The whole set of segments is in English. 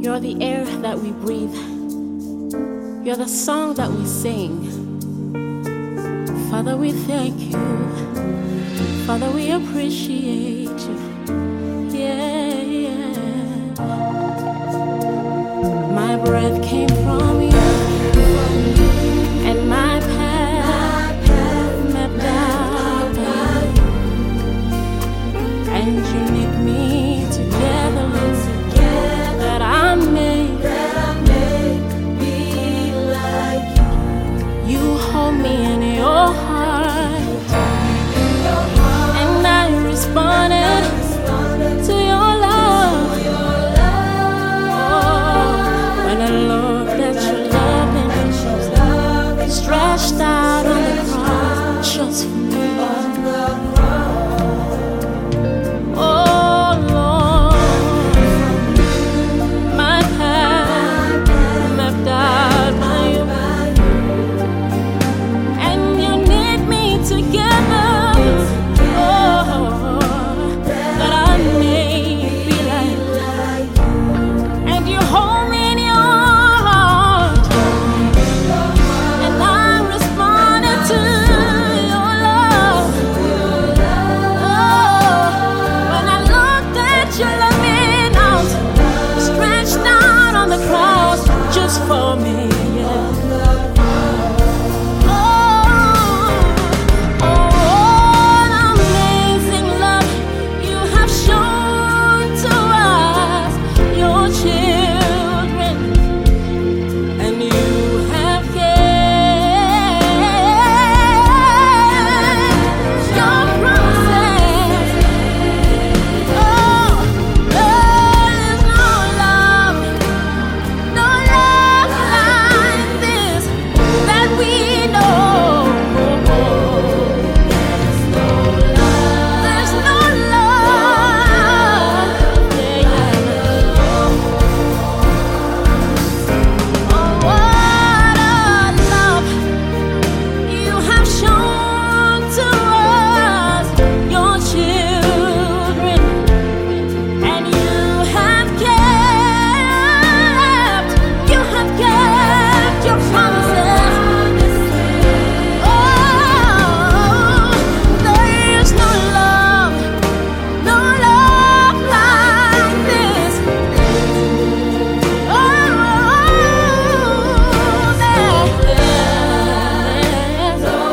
You're the air that we breathe. You're the song that we sing. Father, we thank you. Father, we appreciate you. Yeah, yeah. My breath came from you, and my path mapped out by you. And you knit me together, that I may be like you. You hold me in your heart, and I responded to your love. Oh, when I looked at your love and stretched out on the cross just for me. For me, yeah. Oh, an amazing love you have shown to us, your children, and you have kept your promises. Oh, there is no love, no love like this that we know. There's no love, yeah. Oh, what a love you have shown to us, your children, and you have kept your promises. Oh, there's no love like this. Oh, there's no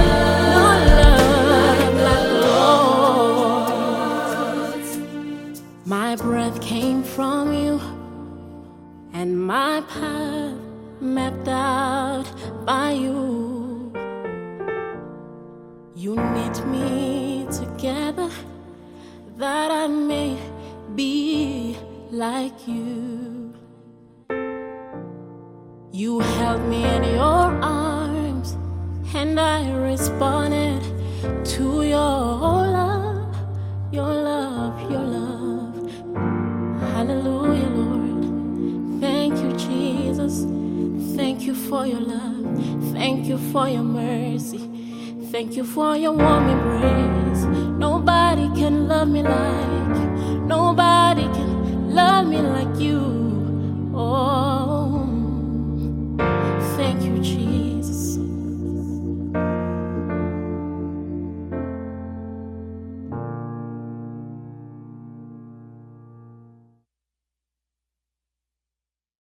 love like yours. My breath came from you, and my path mapped out by you. You knit me together that I may be like you. You held me in your arms, and I responded to your love, your love, your love. Hallelujah, Lord. Thank you, Jesus. Thank you for your love. Thank you for your mercy. Thank you for your warm embrace. Nobody can love me like you. Nobody can love me like you.